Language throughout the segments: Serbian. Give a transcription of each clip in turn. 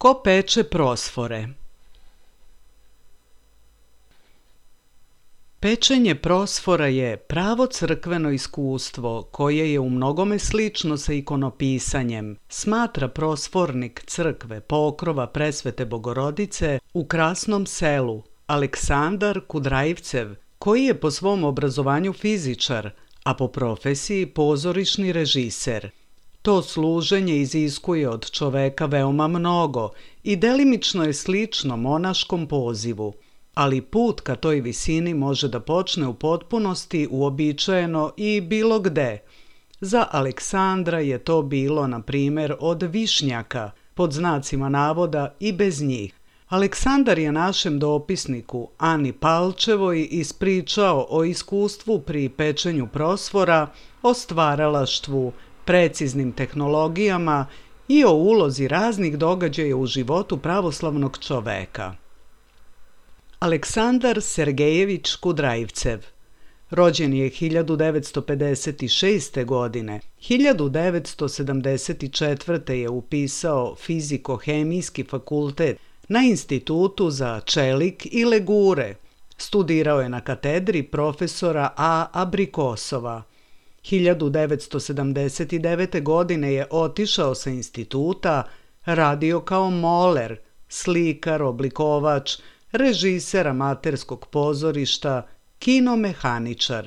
Ko peče prosfore? Pečenje prosfora je pravo crkveno iskustvo koje je u mnogome slično sa ikonopisanjem, smatra prosfornik crkve Pokrova Presvete Bogorodice u Krasnom Selu, Aleksandar Kudrajevcev, koji je po svom obrazovanju fizičar, a po profesiji pozorišni režiser. To služenje iziskuje od čoveka veoma mnogo i delimično je slično monaškom pozivu, ali put ka toj visini može da počne u potpunosti uobičajeno i bilo gde. Za Aleksandra je to bilo, na primjer, od višnjaka, pod znacima navoda i bez njih. Aleksandar je našem dopisniku Ani Palčevoj ispričao o iskustvu pri pečenju prosfora, o stvaralaštvu, preciznim tehnologijama i o ulozi raznih događaja u životu pravoslavnog čoveka. Aleksandar Sergejević Kudrajevcev rođen je 1956. godine. 1974. je upisao Fiziko-hemijski fakultet na Institutu za čelik i legure. Studirao je na katedri profesora A. Abrikosova. 1979. godine je otišao sa instituta, radio kao moler, slikar, oblikovač, režiser amaterskog pozorišta, kinomehaničar.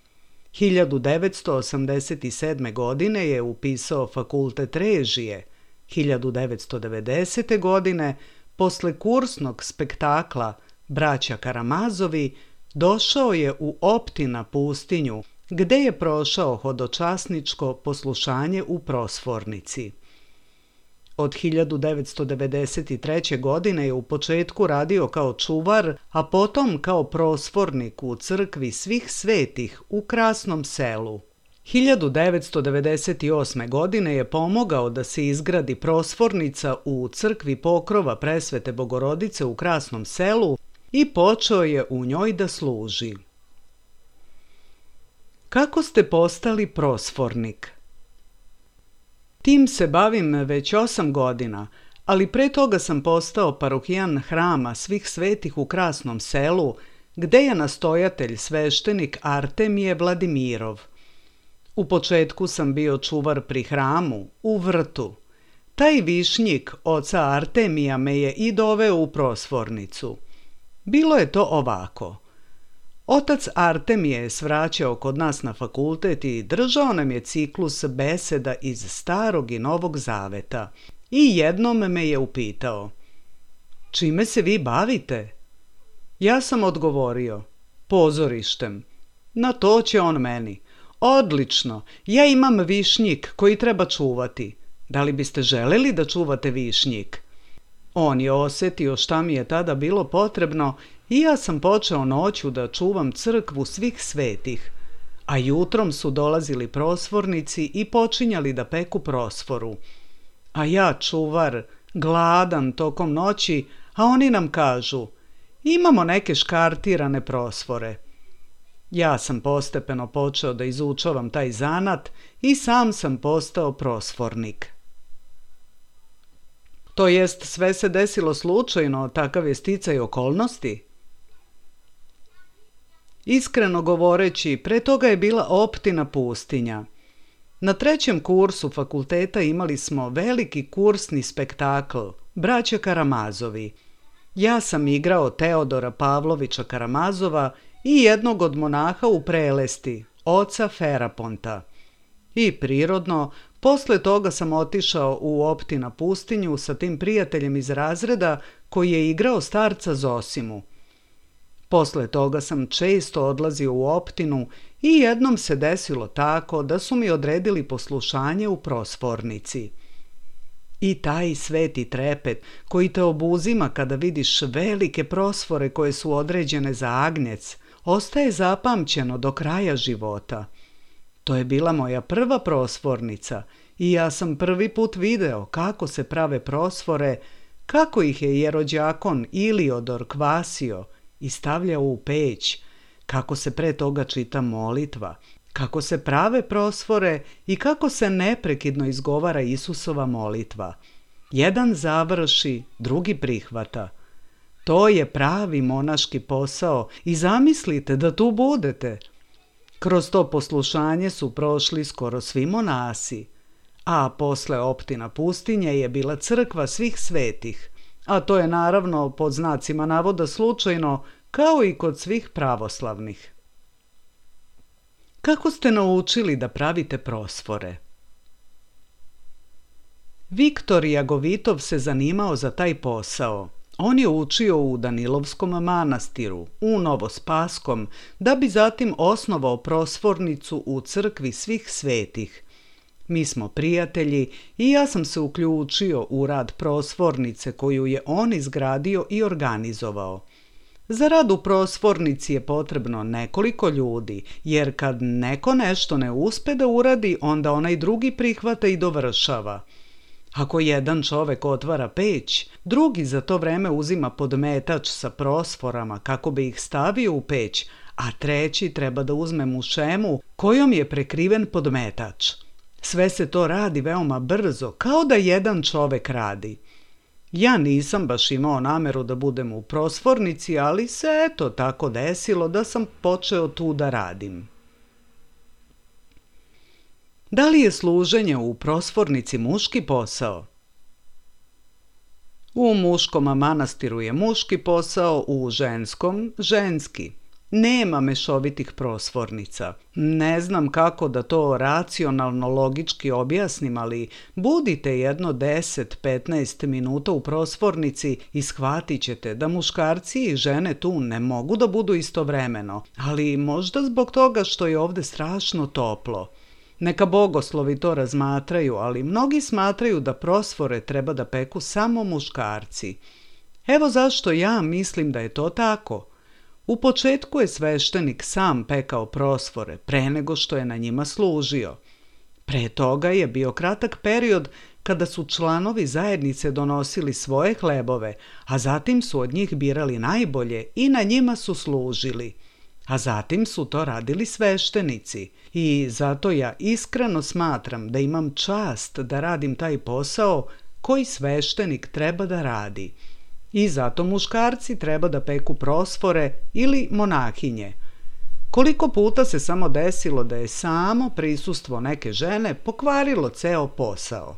1987. godine je upisao fakultet režije. 1990. godine, posle kursnog spektakla Braća Karamazovi, došao je u Optina pustinju, gde je prošao hodočasničko poslušanje u prosfornici. Od 1993. godine je u početku radio kao čuvar, a potom kao prosfornik u crkvi Svih svetih u Krasnom Selu. 1998. godine je pomogao da se izgradi prosfornica u crkvi Pokrova Presvete Bogorodice u Krasnom Selu i počeo je u njoj da služi. Kako ste postali prosfornik? Tim se bavim već 8 godina, ali pre toga sam postao parohijan hrama Svih svetih u Krasnom Selu, gde je nastojatelj sveštenik Artemije Vladimirov. U početku sam bio čuvar pri hramu, u vrtu. Taj višnjik oca Artemija me je i doveo u prosfornicu. Bilo je to ovako. Otac Artemije je svraćao kod nas na fakultet i držao nam je ciklus beseda iz Starog i Novog Zaveta. I jednom me je upitao: čime se vi bavite? Ja sam odgovorio: pozorištem. Na to će on meni: odlično, ja imam višnjik koji treba čuvati. Da li biste želeli da čuvate višnjik? On je osetio šta mi je tada bilo potrebno i ja sam počeo noću da čuvam crkvu Svih svetih, a jutrom su dolazili prosfornici i počinjali da peku prosforu. A ja, čuvar, gladan tokom noći, a oni nam kažu: imamo neke škartirane prosfore. Ja sam postepeno počeo da izučavam taj zanat i sam sam postao prosfornik. To jest, sve se desilo slučajno, takav je sticaj okolnosti? Iskreno govoreći, pre toga je bila Optina pustinja. Na 3. kursu fakulteta imali smo veliki kursni spektakl Braća Karamazovi. Ja sam igrao Teodora Pavlovića Karamazova i jednog od monaha u Prelesti, oca Feraponta. I prirodno, posle toga sam otišao u Optina pustinju sa tim prijateljem iz razreda koji je igrao starca Zosimu. Posle toga sam često odlazio u Optinu i jednom se desilo tako da su mi odredili poslušanje u prosfornici. I taj sveti trepet koji te obuzima kada vidiš velike prosfore koje su određene za agnjec, ostaje zapamćeno do kraja života. To je bila moja prva prosfornica i ja sam prvi put video kako se prave prosfore, kako ih je jerođakon Iliodor kvasio i stavljao u peć, kako se pre toga čita molitva, kako se prave prosfore i kako se neprekidno izgovara Isusova molitva. Jedan završi, drugi prihvata. To je pravi monaški posao i zamislite da tu budete. Kroz to poslušanje su prošli skoro svi monasi, a posle Optina pustinje je bila crkva svih svetih, a to je naravno pod znacima navoda slučajno, kao i kod svih pravoslavnih. Kako ste naučili da pravite prosfore? Viktor Jagovitov se zanimao za taj posao. On je učio u Danilovskom manastiru, u Novospaskom, da bi zatim osnovao prosfornicu u crkvi svih svetih. Mi smo prijatelji i ja sam se uključio u rad prosfornice koju je on izgradio i organizovao. Za rad u prosfornici je potrebno nekoliko ljudi, jer kad neko nešto ne uspe da uradi, onda onaj drugi prihvata i dovršava. Ako jedan čovek otvara peć, drugi za to vreme uzima podmetač sa prosforama kako bi ih stavio u peć, a treći treba da uzme mušemu kojom je prekriven podmetač. Sve se to radi veoma brzo, kao da jedan čovek radi. Ja nisam baš imao nameru da budem u prosfornici, ali se eto tako desilo da sam počeo tu da radim. Da li je služenje u prosfornici muški posao? U muškom manastiru je muški posao, u ženskom ženski. Nema mešovitih prosfornica. Ne znam kako da to racionalno logički objasnim, ali budite jedno 10-15 minuta u prosfornici i shvatit ćete da muškarci i žene tu ne mogu da budu istovremeno, ali možda zbog toga što je ovde strašno toplo. Neka bogoslovi to razmatraju, ali mnogi smatraju da prosfore treba da peku samo muškarci. Evo zašto ja mislim da je to tako. U početku je sveštenik sam pekao prosfore pre nego što je na njima služio. Pre toga je bio kratak period kada su članovi zajednice donosili svoje hlebove, a zatim su od njih birali najbolje i na njima su služili. A zatim su to radili sveštenici i zato ja iskreno smatram da imam čast da radim taj posao koji sveštenik treba da radi. I zato muškarci treba da peku prosfore ili monahinje. Koliko puta se samo desilo da je samo prisustvo neke žene pokvarilo ceo posao.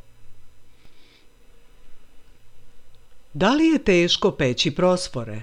Da li je teško peći prosfore?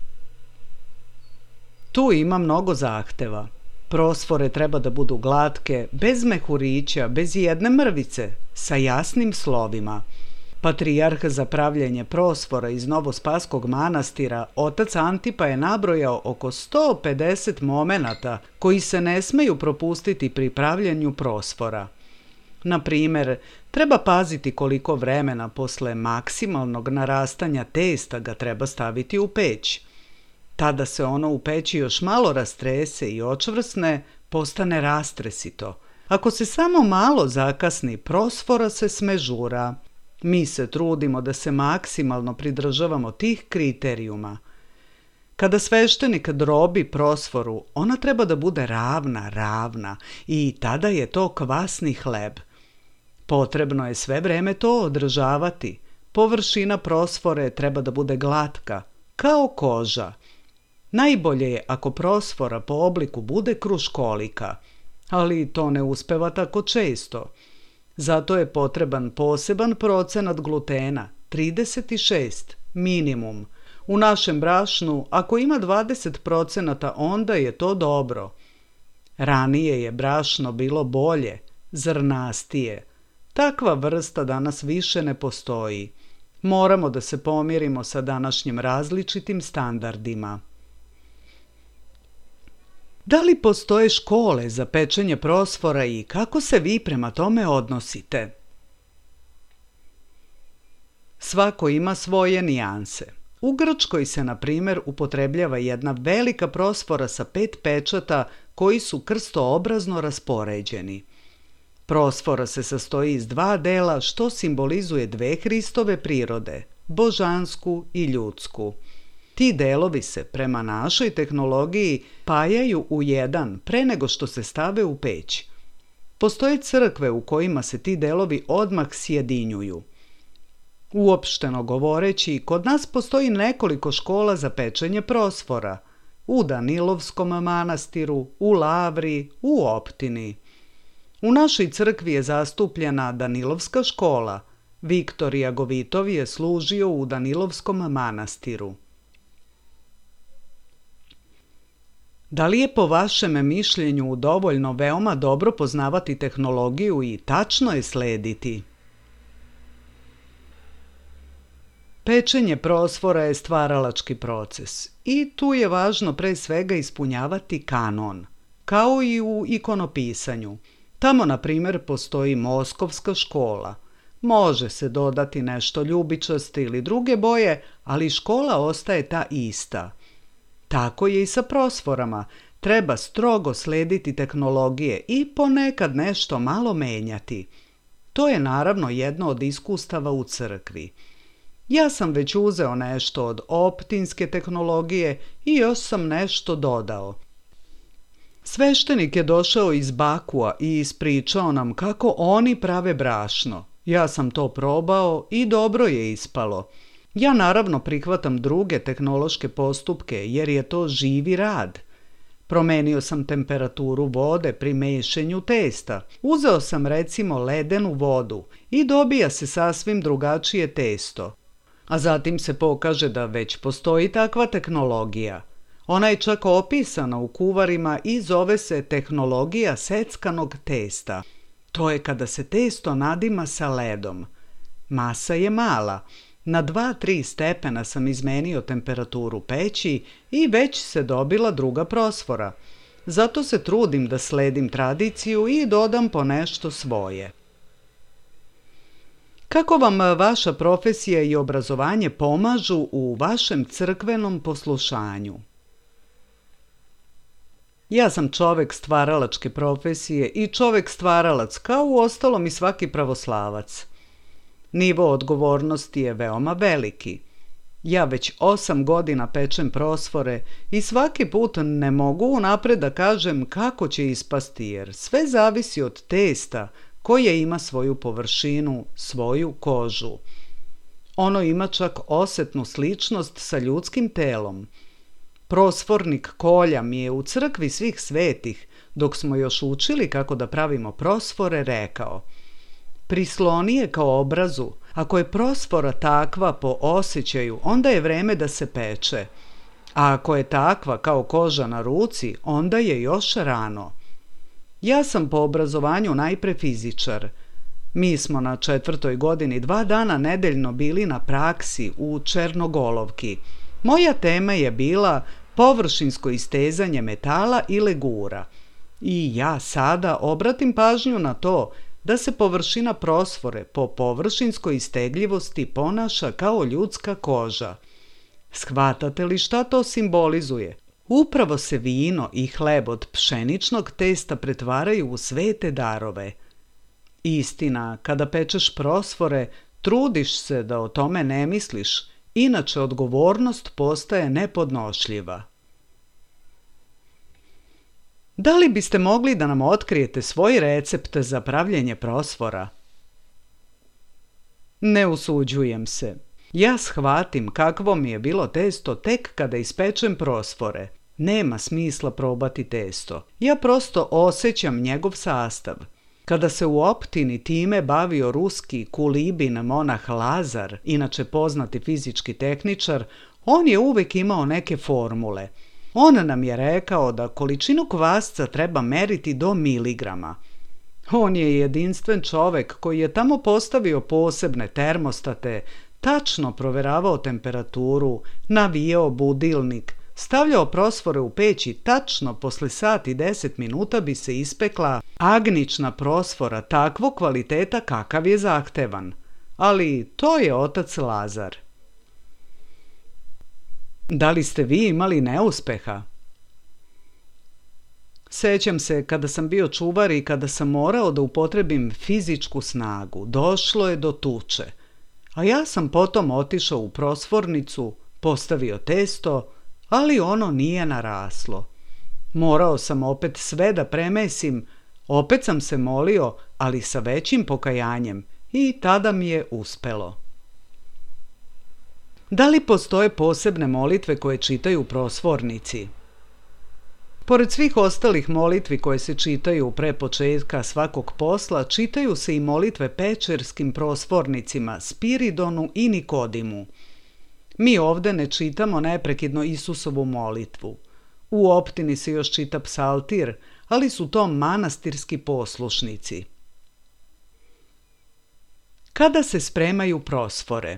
Tu ima mnogo zahteva. Prosfore treba da budu glatke, bez mehurića, bez jedne mrvice, sa jasnim slovima. Patrijarh za pravljenje prosfora iz Novospaskog manastira, otac Antipa, je nabrojao oko 150 momenata koji se ne smeju propustiti pri pravljenju prosfora. Na primer, treba paziti koliko vremena posle maksimalnog narastanja testa ga treba staviti u peć. Tada se ono u peći još malo rastrese i očvrsne, postane rastresito. Ako se samo malo zakasni, prosfora se smežura. Mi se trudimo da se maksimalno pridržavamo tih kriterijuma. Kada sveštenik drobi prosforu, ona treba da bude ravna i tada je to kvasni hleb. Potrebno je sve vreme to održavati. Površina prosfore treba da bude glatka, kao koža. Najbolje je ako prosfora po obliku bude kruškolika, ali to ne uspeva tako često. Zato je potreban poseban procenat glutena, 36 minimum. U našem brašnu, ako ima 20%, onda je to dobro. Ranije je brašno bilo bolje, zrnastije. Takva vrsta danas više ne postoji. Moramo da se pomirimo sa današnjim različitim standardima. Da li postoje škole za pečenje prosfora i kako se vi prema tome odnosite? Svako ima svoje nijanse. U Grčkoj se, na primjer, upotrebljava jedna velika prosfora sa 5 pečata koji su krstoobrazno raspoređeni. Prosfora se sastoji iz 2 dela, što simbolizuje 2 Hristove prirode, božansku i ljudsku. Ti delovi se, prema našoj tehnologiji, pajaju u jedan pre nego što se stave u peć. Postoje crkve u kojima se ti delovi odmah sjedinjuju. Uopšteno govoreći, kod nas postoji nekoliko škola za pečenje prosfora. U Danilovskom manastiru, u Lavri, u Optini. U našoj crkvi je zastupljena Danilovska škola. Viktor Jagovitov je služio u Danilovskom manastiru. Da li je po vašem mišljenju dovoljno veoma dobro poznavati tehnologiju i tačno je slediti? Pečenje prosfora je stvaralački proces i tu je važno pre svega ispunjavati kanon, kao i u ikonopisanju. Tamo, na primjer, postoji Moskovska škola. Može se dodati nešto ljubičaste ili druge boje, ali škola ostaje ta ista. Tako je i sa prosforama. Treba strogo slediti tehnologije i ponekad nešto malo menjati. To je naravno jedno od iskustava u crkvi. Ja sam već uzeo nešto od optinske tehnologije i još sam nešto dodao. Sveštenik je došao iz Bakua i ispričao nam kako oni prave brašno. Ja sam to probao i dobro je ispalo. Ja naravno prihvatam druge tehnološke postupke jer je to živi rad. Promenio sam temperaturu vode pri mešenju testa. Uzeo sam recimo ledenu vodu i dobija se sasvim drugačije testo. A zatim se pokaže da već postoji takva tehnologija. Ona je čak opisana u kuvarima i zove se tehnologija seckanog testa. To je kada se testo nadima sa ledom. Masa je mala. Na 2-3 stepena sam izmenio temperaturu peći i već se dobila druga prosfora. Zato se trudim da sledim tradiciju i dodam po nešto svoje. Kako vam vaša profesija i obrazovanje pomažu u vašem crkvenom poslušanju? Ja sam čovek stvaralačke profesije i čovek stvaralac, kao u ostalom i svaki pravoslavac. Nivo odgovornosti je veoma veliki. Ja već 8 godina pečem prosfore i svaki put ne mogu unapred da kažem kako će ispasti, jer sve zavisi od testa koje ima svoju površinu, svoju kožu. Ono ima čak osetnu sličnost sa ljudskim telom. Prosfornik Kolja mi je u crkvi svih svetih, dok smo još učili kako da pravimo prosfore, rekao: prisloni je kao obrazu. Ako je prosfora takva po osjećaju, onda je vreme da se peče. A ako je takva kao koža na ruci, onda je još rano. Ja sam po obrazovanju najpre fizičar. Mi smo na 4. godini 2 dana nedeljno bili na praksi u Černogolovki. Moja tema je bila površinsko istezanje metala i legura. I ja sada obratim pažnju na to da se površina prosfore po površinskoj istegljivosti ponaša kao ljudska koža. Shvatate li šta to simbolizuje? Upravo se vino i hleb od pšeničnog testa pretvaraju u svete darove. Istina, kada pečeš prosfore, trudiš se da o tome ne misliš, inače odgovornost postaje nepodnošljiva. Da li biste mogli da nam otkrijete svoj recept za pravljenje prosfora? Ne usuđujem se. Ja shvatim kakvo mi je bilo testo tek kada ispečem prosfore. Nema smisla probati testo. Ja prosto osjećam njegov sastav. Kada se u Optini time bavio ruski kulibin monah Lazar, inače poznati fizički tehničar, on je uvek imao neke formule. On nam je rekao da količinu kvasca treba meriti do miligrama. On je jedinstven čovek koji je tamo postavio posebne termostate, tačno proveravao temperaturu, navijao budilnik, stavljao prosfore u peć i tačno posle sat i 10 minuta bi se ispekla agnična prosfora takvog kvaliteta kakav je zahtevan. Ali to je otac Lazar. Da li ste vi imali neuspeha? Sećam se kada sam bio čuvar i kada sam morao da upotrebim fizičku snagu, došlo je do tuče. A ja sam potom otišao u prosfornicu, postavio testo, ali ono nije naraslo. Morao sam opet sve da premesim, opet sam se molio, ali sa većim pokajanjem, i tada mi je uspelo. Da li postoje posebne molitve koje čitaju prosvornici? Pored svih ostalih molitvi koje se čitaju pre početka svakog posla, čitaju se i molitve pečerskim prosvornicima, Spiridonu i Nikodimu. Mi ovde ne čitamo neprekidno Isusovu molitvu. U optini se još čita psaltir, ali su to manastirski poslušnici. Kada se spremaju prosfore?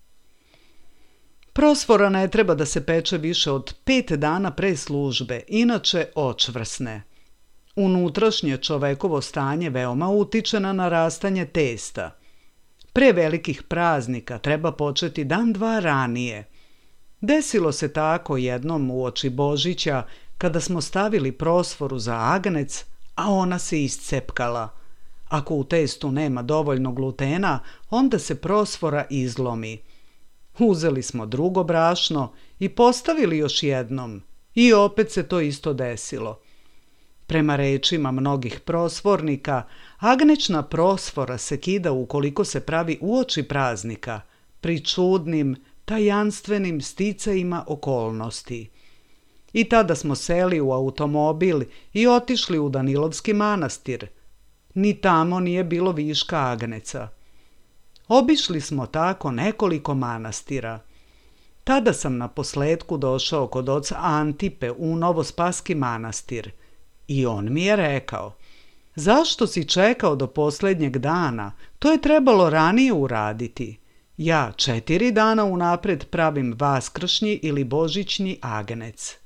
Prosfora ne treba da se peče više od 5 dana pre službe, inače očvrsne. Unutrašnje čovekovo stanje veoma utiče na narastanje testa. Pre velikih praznika treba početi dan dva ranije. Desilo se tako jednom uoči Božića kada smo stavili prosforu za agnec, a ona se iscepkala. Ako u testu nema dovoljno glutena, onda se prosfora izlomi. Uzeli smo drugo brašno i postavili još jednom i opet se to isto desilo. Prema rečima mnogih prosvornika, agnečna prosfora se kida ukoliko se pravi uoči praznika, pri čudnim, tajanstvenim sticajima okolnosti. I tada smo seli u automobil i otišli u Danilovski manastir. Ni tamo nije bilo viška agneca. Obišli smo tako nekoliko manastira. Tada sam na posledku došao kod oca Antipe u Novospaski manastir i on mi je rekao: zašto si čekao do posljednjeg dana? To je trebalo ranije uraditi. Ja 4 dana unapred pravim vaskršnji ili božićni agnec.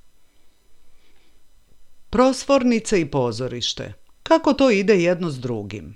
Prosvornica i pozorište. Kako to ide jedno s drugim?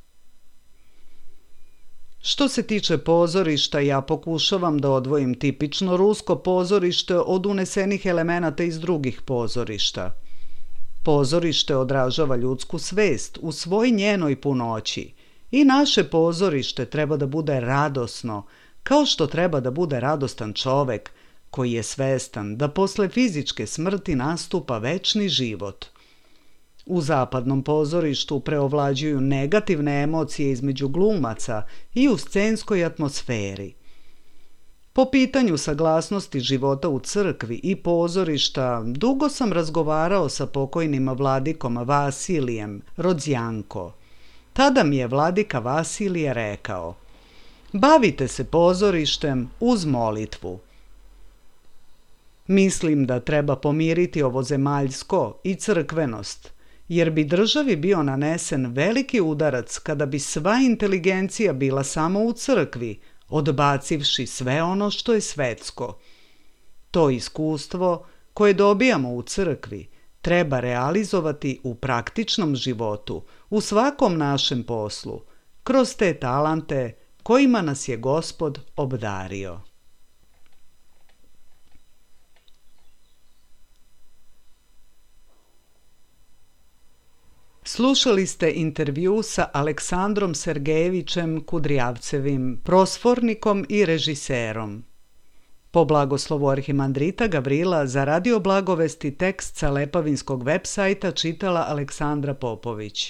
Što se tiče pozorišta, ja pokušavam da odvojim tipično rusko pozorište od unesenih elemenata iz drugih pozorišta. Pozorište odražava ljudsku svest u svoj njenoj punoći i naše pozorište treba da bude radosno, kao što treba da bude radostan čovek koji je svestan da posle fizičke smrti nastupa večni život. U zapadnom pozorištu preovlađuju negativne emocije između glumaca i u scenskoj atmosferi. Po pitanju saglasnosti života u crkvi i pozorišta dugo sam razgovarao sa pokojnim vladikom Vasilijem Rodzjanko. Tada mi je vladika Vasilije rekao: bavite se pozorištem uz molitvu. Mislim da treba pomiriti ovo zemaljsko i crkvenost, jer bi državi bio nanesen veliki udarac kada bi sva inteligencija bila samo u crkvi, odbacivši sve ono što je svetsko. To iskustvo koje dobijamo u crkvi treba realizovati u praktičnom životu, u svakom našem poslu, kroz te talante kojima nas je Gospod obdario. Slušali ste intervju sa Aleksandrom Sergejevićem Kudrijavcevim, prosfornikom i režiserom. Po blagoslovu arhimandrita Gavrila za Radio Blagovesti tekst sa Lepavinskog web sajta čitala Aleksandra Popović.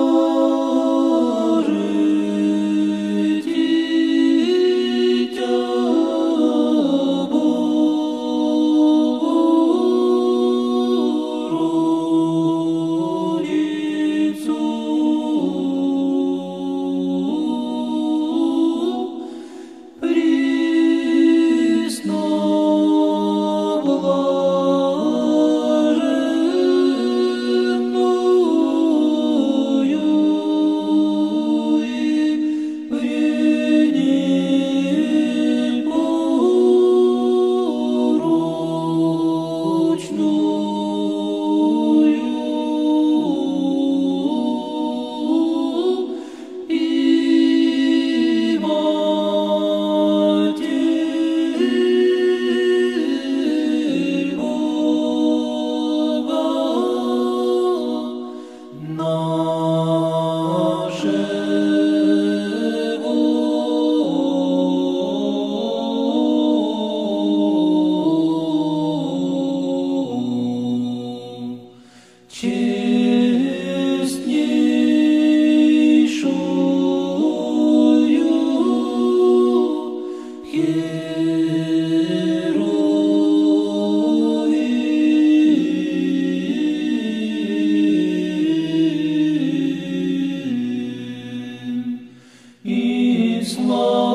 Glory slow.